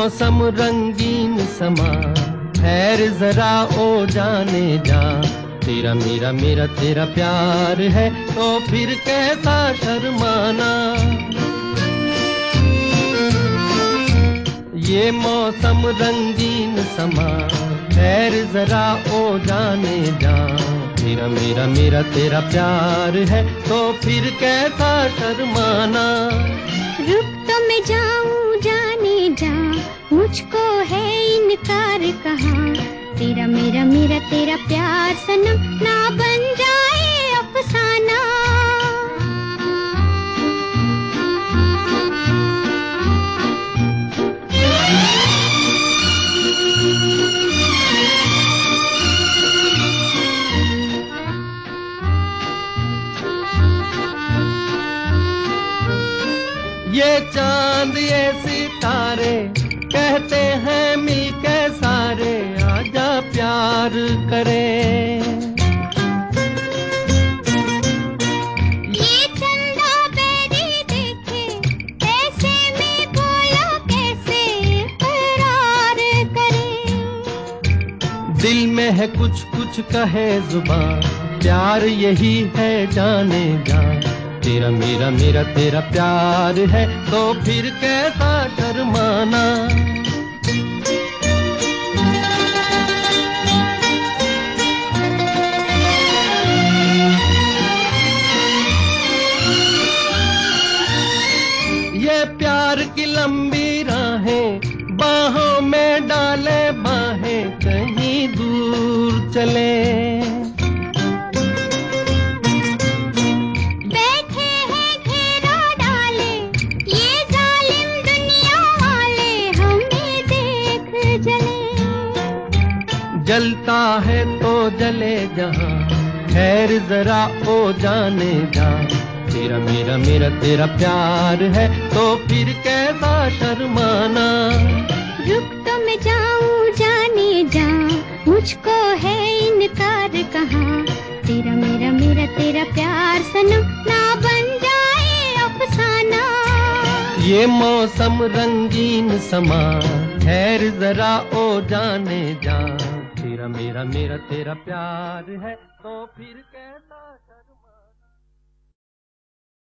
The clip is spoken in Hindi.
मौसम रंगीन समा, ठहर जरा ओ जाने जा। तेरा मेरा मेरा तेरा प्यार है तो फिर कैसा शर्माना। ये मौसम रंगीन समा, ठहर जरा ओ जाने जा। तेरा मेरा मेरा तेरा प्यार है तो फिर कैसा शर्माना। रुक तो मैं जाऊं जाने जा, मुझको है इनकार कहाँ। तेरा मेरा मेरा तेरा प्यार सनम ना बन जाए अफसाना। ये चांद ये सितारे कहते हैं मिलके सारे, आजा प्यार करें। ये चंदा बेरी देखे ऐसे में बोलो कैसे करार करें। दिल में है कुछ कुछ कहे जुबान, प्यार यही है जाने जा। तेरा मेरा मेरा तेरा प्यार है तो फिर कैसा शर्माना। ये प्यार की लंबी राहें, बाहों में डाले बाहें, कहीं दूर चले। जलता है तो जले जहां, खैर जरा ओ जाने जा। तेरा मेरा मेरा तेरा प्यार है तो फिर कैसा शर्माना। रुक तो मैं जाऊं जाने जा, मुझको है इनकार कहाँ। तेरा मेरा मेरा तेरा प्यार सनम ना बन जाए अफसाना। ये मौसम रंगीन समा, ठहर जरा ओ जाने जा। तेरा मेरा मेरा तेरा प्यार है तो फिर कैसा शर्मा।